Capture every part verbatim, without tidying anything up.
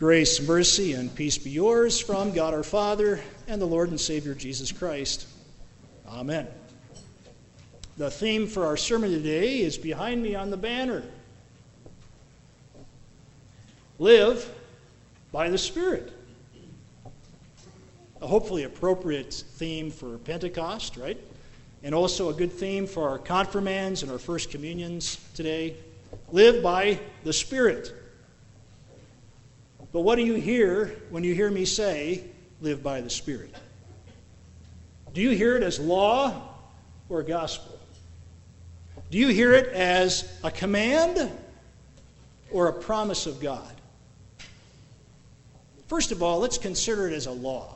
Grace, mercy, and peace be yours from God our Father and the Lord and Savior Jesus Christ. Amen. The theme for our sermon today is behind me on the banner. Live by the Spirit. A hopefully appropriate theme for Pentecost, right? And also a good theme for our confirmands and our first communions today. Live by the Spirit. But what do you hear when you hear me say, live by the Spirit? Do you hear it as law or gospel? Do you hear it as a command or a promise of God? First of all, let's consider it as a law.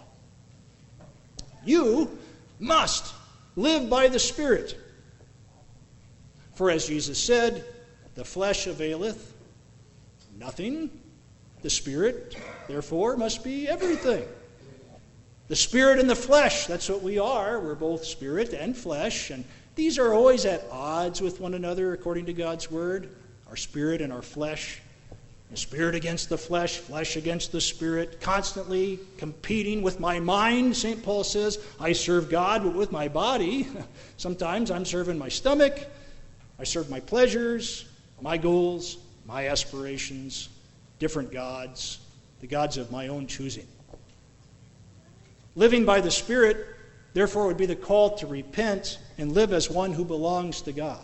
You must live by the Spirit. For as Jesus said, the flesh availeth nothing. The Spirit, therefore, must be everything. The Spirit and the flesh, that's what we are. We're both spirit and flesh, and these are always at odds with one another according to God's Word. Our spirit and our flesh. The spirit against the flesh, flesh against the spirit, constantly competing with my mind. Saint Paul says, I serve God, but with my body. Sometimes I'm serving my stomach. I serve my pleasures, my goals, my aspirations, different gods, the gods of my own choosing. Living by the Spirit, therefore, would be the call to repent and live as one who belongs to God.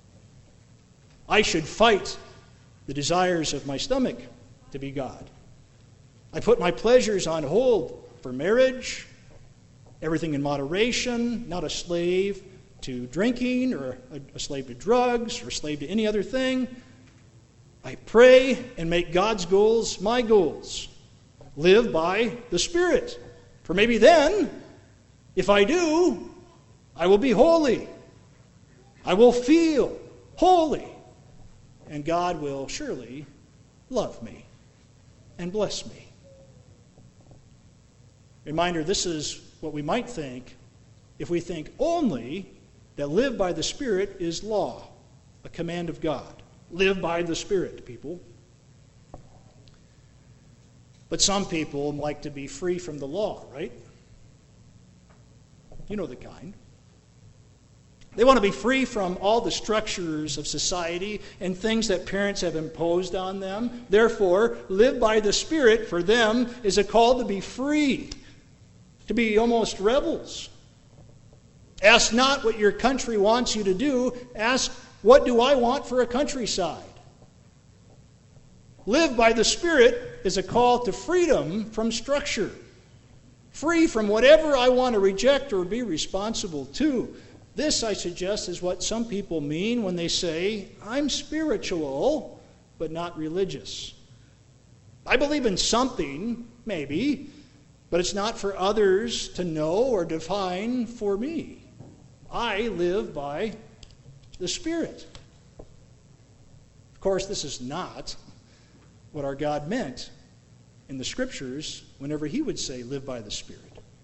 I should fight the desires of my stomach to be God. I put my pleasures on hold for marriage, everything in moderation, not a slave to drinking or a, a slave to drugs or a slave to any other thing. I pray and make God's goals my goals. Live by the Spirit. For maybe then, if I do, I will be holy. I will feel holy. And God will surely love me and bless me. Reminder, this is what we might think if we think only that live by the Spirit is law, a command of God. Live by the Spirit, people. But some people like to be free from the law, right? You know the kind. They want to be free from all the structures of society and things that parents have imposed on them. Therefore, live by the Spirit for them is a call to be free, to be almost rebels. Ask not what your country wants you to do. Ask, what do I want for a countryside? Live by the Spirit is a call to freedom from structure. Free from whatever I want to reject or be responsible to. This, I suggest, is what some people mean when they say, I'm spiritual, but not religious. I believe in something, maybe, but it's not for others to know or define for me. I live by the Spirit. Of course, this is not what our God meant in the Scriptures whenever He would say, live by the Spirit.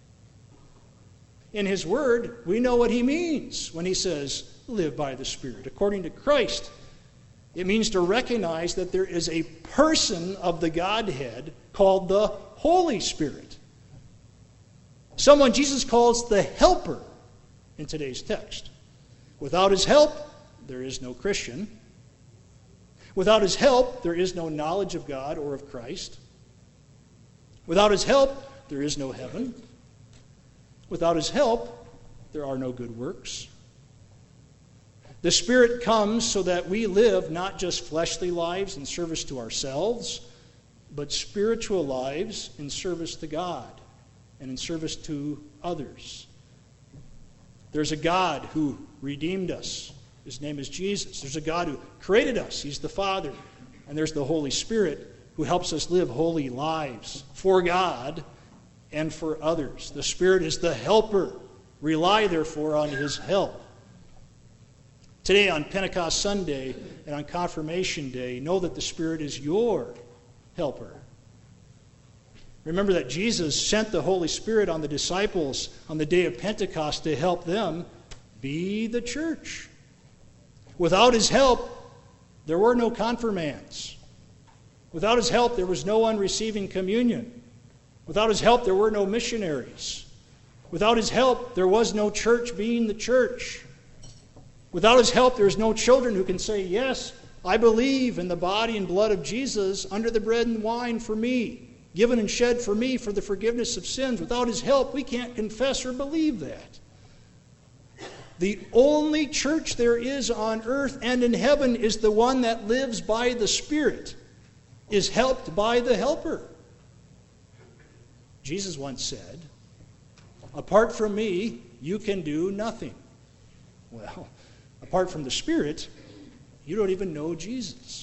In His Word, we know what He means when He says, live by the Spirit. According to Christ, it means to recognize that there is a person of the Godhead called the Holy Spirit. Someone Jesus calls the Helper in today's text. Without His help, there is no Christian. Without His help, there is no knowledge of God or of Christ. Without His help, there is no heaven. Without His help, there are no good works. The Spirit comes so that we live not just fleshly lives in service to ourselves, but spiritual lives in service to God and in service to others. There's a God who redeemed us. His name is Jesus. There's a God who created us. He's the Father. And there's the Holy Spirit who helps us live holy lives for God and for others. The Spirit is the helper. Rely, therefore, on His help. Today, on Pentecost Sunday and on Confirmation Day, know that the Spirit is your helper. Remember that Jesus sent the Holy Spirit on the disciples on the day of Pentecost to help them be the church. Without His help, there were no confirmands. Without his help, there was no one receiving communion. Without his help, there were no missionaries. Without his help, there was no church being the church. Without his help, there's no children who can say, yes, I believe in the body and blood of Jesus under the bread and wine for me, given and shed for me for the forgiveness of sins. Without his help, we can't confess or believe that. The only church there is on earth and in heaven is the one that lives by the Spirit, is helped by the Helper. Jesus once said, apart from me, you can do nothing. Well, apart from the Spirit, you don't even know Jesus.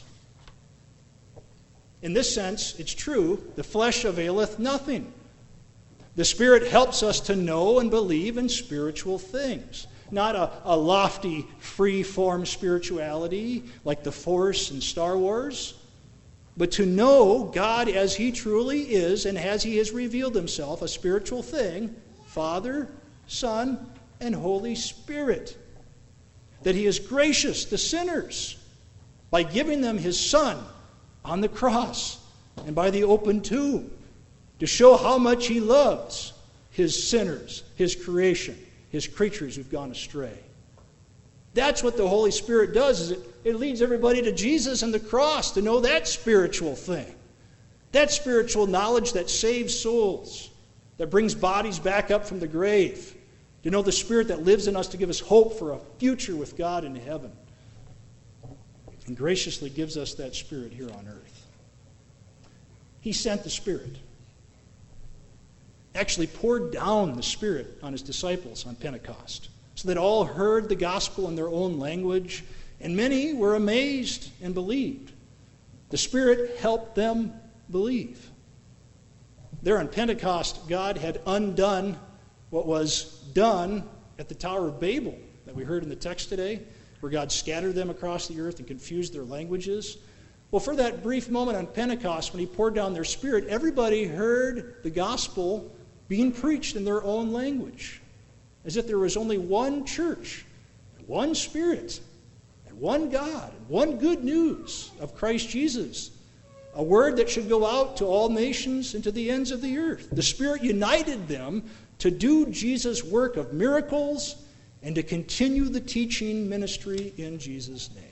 In this sense, it's true, the flesh availeth nothing. The Spirit helps us to know and believe in spiritual things. Not a, a lofty, free-form spirituality like the Force in Star Wars, but to know God as He truly is and as He has revealed Himself, a spiritual thing, Father, Son, and Holy Spirit. That He is gracious to sinners by giving them His Son on the cross and by the open tomb to show how much He loves His sinners, His creation, His creatures who've gone astray. That's what the Holy Spirit does, is it, it leads everybody to Jesus and the cross to know that spiritual thing. That spiritual knowledge that saves souls, that brings bodies back up from the grave. To know the Spirit that lives in us to give us hope for a future with God in heaven. And graciously gives us that Spirit here on earth. He sent the Spirit. Actually poured down the Spirit on His disciples on Pentecost, so that all heard the gospel in their own language, and many were amazed and believed. The Spirit helped them believe. There on Pentecost, God had undone what was done at the Tower of Babel that we heard in the text today, where God scattered them across the earth and confused their languages. Well, for that brief moment on Pentecost, when He poured down their Spirit, everybody heard the gospel being preached in their own language, as if there was only one church, one Spirit, and one God, and one good news of Christ Jesus, a word that should go out to all nations and to the ends of the earth. The Spirit united them to do Jesus' work of miracles and to continue the teaching ministry in Jesus' name.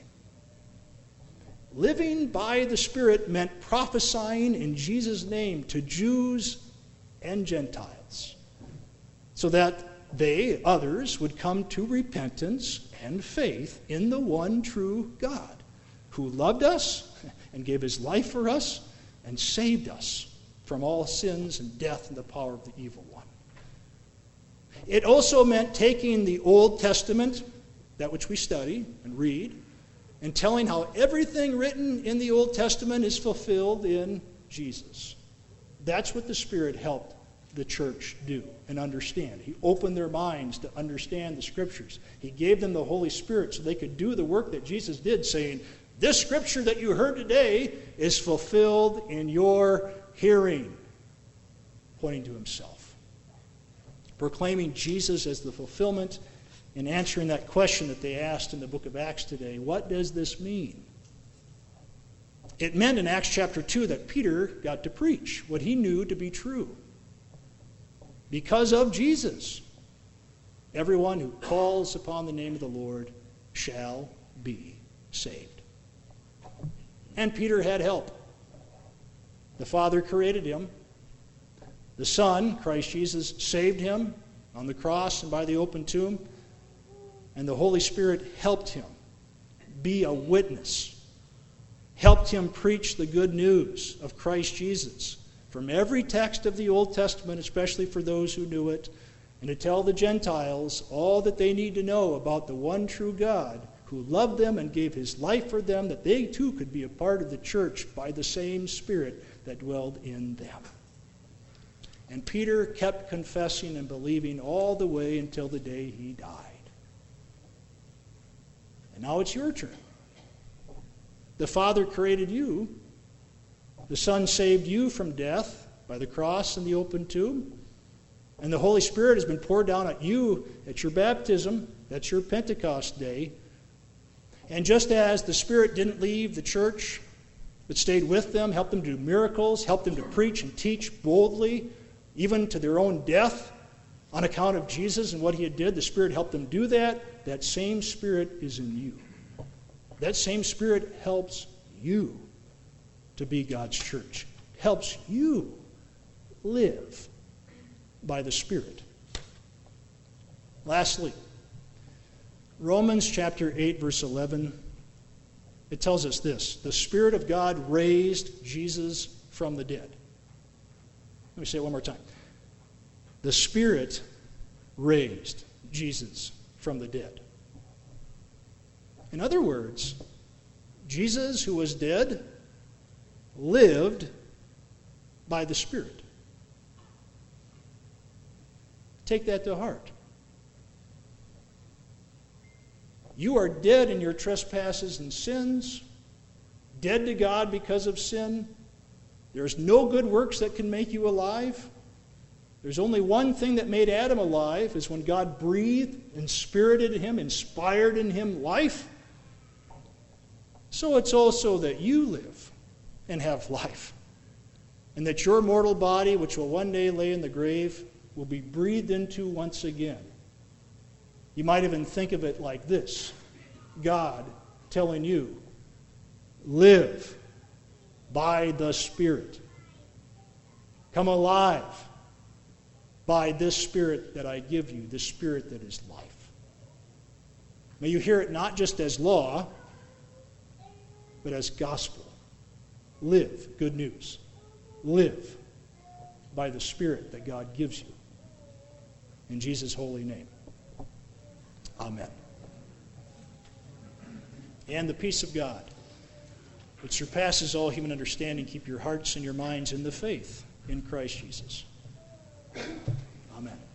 Living by the Spirit meant prophesying in Jesus' name to Jews and Gentiles, so that they, others, would come to repentance and faith in the one true God, who loved us and gave His life for us and saved us from all sins and death and the power of the evil one. It also meant taking the Old Testament, that which we study and read, and telling how everything written in the Old Testament is fulfilled in Jesus. That's what the Spirit helped the church do and understand. He opened their minds to understand the Scriptures. He gave them the Holy Spirit so they could do the work that Jesus did, saying, this Scripture that you heard today is fulfilled in your hearing, pointing to Himself. Proclaiming Jesus as the fulfillment and answering that question that they asked in the book of Acts today. What does this mean? It meant in Acts chapter two that Peter got to preach what he knew to be true. Because of Jesus, everyone who calls upon the name of the Lord shall be saved. And Peter had help. The Father created him. The Son, Christ Jesus, saved him on the cross and by the open tomb. And the Holy Spirit helped him be a witness, helped him preach the good news of Christ Jesus from every text of the Old Testament, especially for those who knew it, and to tell the Gentiles all that they need to know about the one true God who loved them and gave His life for them, that they too could be a part of the church by the same Spirit that dwelled in them. And Peter kept confessing and believing all the way until the day he died. And now it's your turn. The Father created you. The Son saved you from death by the cross and the open tomb. And the Holy Spirit has been poured down at you at your baptism. That's your Pentecost day. And just as the Spirit didn't leave the church but stayed with them, helped them do miracles, helped them to preach and teach boldly, even to their own death on account of Jesus and what he had did. The Spirit helped them do that. That same Spirit is in you. That same Spirit helps you to be God's church. Helps you live by the Spirit. Lastly, Romans chapter eight, verse eleven, it tells us this: the Spirit of God raised Jesus from the dead. Let me say it one more time. The Spirit raised Jesus from the dead. In other words, Jesus, who was dead, lived by the Spirit. Take that to heart. You are dead in your trespasses and sins, dead to God because of sin. There's no good works that can make you alive. There's only one thing that made Adam alive, is when God breathed and spirited him, inspired in him life. So it's also that you live and have life, and that your mortal body, which will one day lay in the grave, will be breathed into once again. You might even think of it like this: God telling you, live by the Spirit. Come alive by this Spirit that I give you, the Spirit that is life. May you hear it not just as law, but as gospel. Live, good news. Live by the Spirit that God gives you. In Jesus' holy name. Amen. And the peace of God, which surpasses all human understanding, keep your hearts and your minds in the faith in Christ Jesus. Amen.